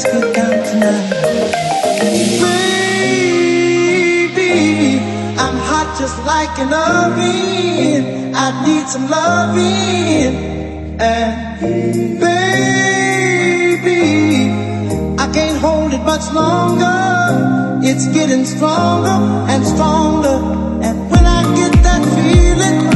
get down tonight. Baby, I'm hot just like an oven. I need some loving. And baby, I can't hold it much longer. It's getting stronger and stronger. And when I get that feeling,